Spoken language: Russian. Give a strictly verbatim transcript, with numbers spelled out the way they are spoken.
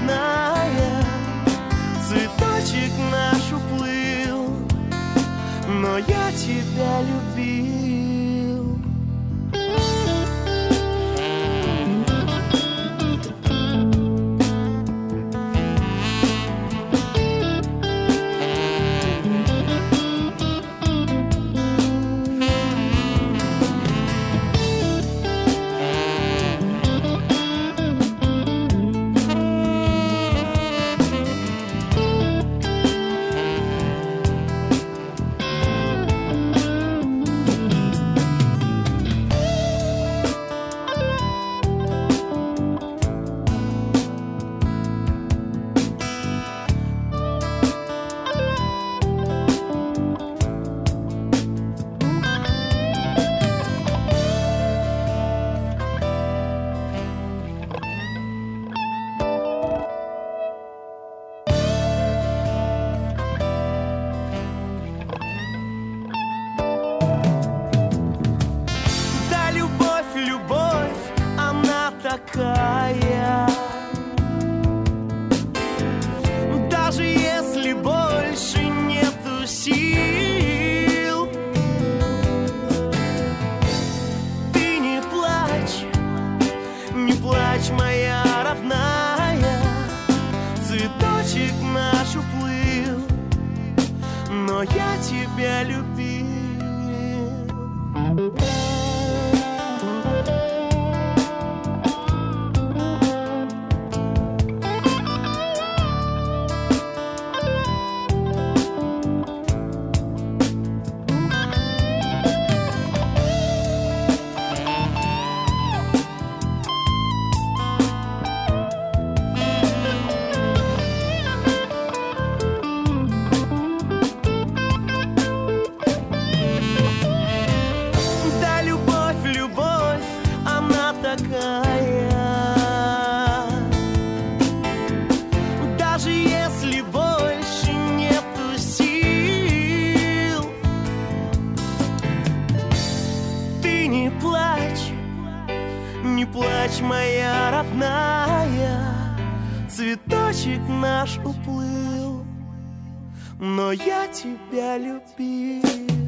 родная, цветочек наш уплыл, но я тебя любил. Такая, даже если больше нету сил, ты не плачь, не плачь, моя родная, цветочек наш уплыл, но я тебя любил. Даже если больше нету сил, ты не плачь, не плачь, моя родная, цветочек наш уплыл, но я тебя любил.